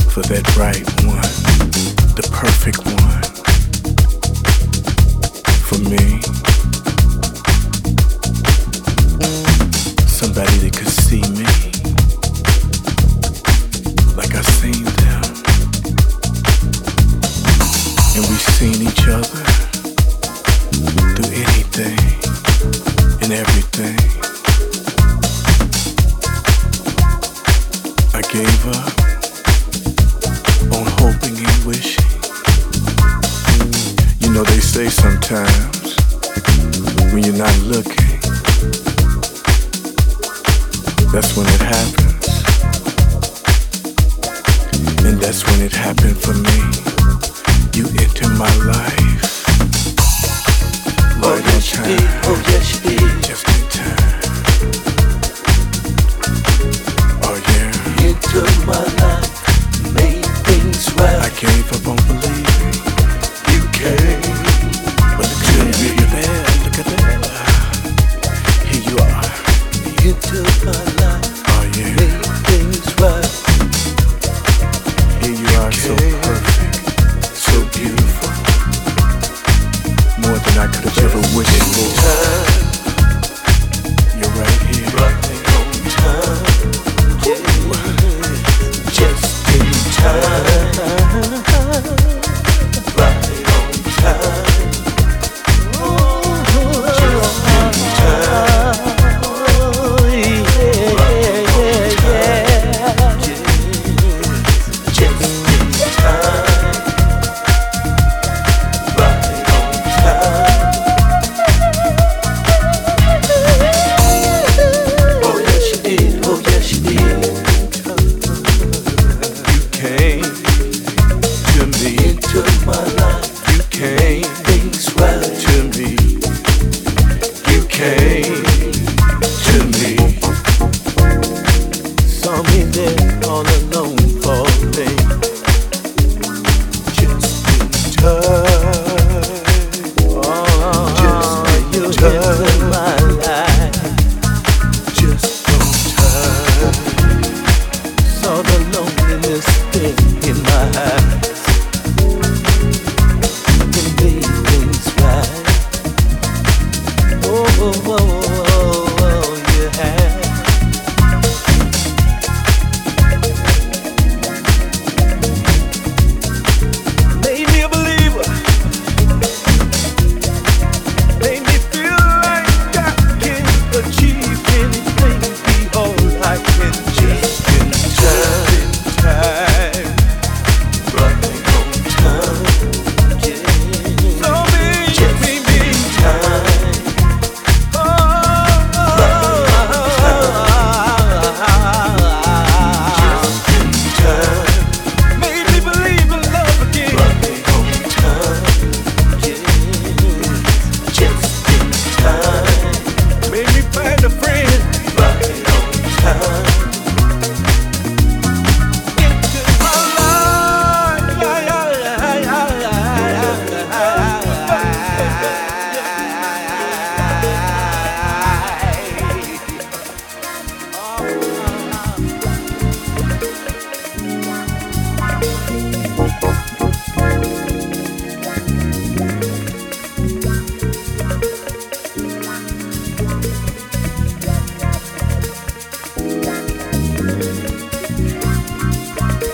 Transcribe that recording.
for that right one, the perfect one for me. Somebody that could see me like I seen them, and we seen each other through anything and everything. I gave up on hoping and wishing. You know they say sometimes when you're not looking, that's when it happens. And that's when it happened for me. You entered my life right on time. Oh yes you did. Just in time. Oh yeah. You took my life, made things right. I gave up on believing. You came, But look at that, look at that. Here you are. you took my life, Oh yeah. made things right. Here you are, so perfect, so beautiful. More than I could have ever wished for. Time, You're right here. right on time. Yeah. Just in time. Right on time. Just in time. Just in time. Right on time. Oh yes you did, oh yes you did. You came to me. You took my life, You came things right. to me. You came to me. Saw me there all alone falling. Just in time. Just in time. My life. Just in time. Saw the loneliness thing in my eyes. And made things right. Oh, you had. Made me a believer. Made me feel like I can achieve anything. Behold, I can just in time. Right on time. Yeah. So me, Just me, in time. Made me believe in love again. Right on time. Just in time. Made me find a friend. Right on time. Into my life.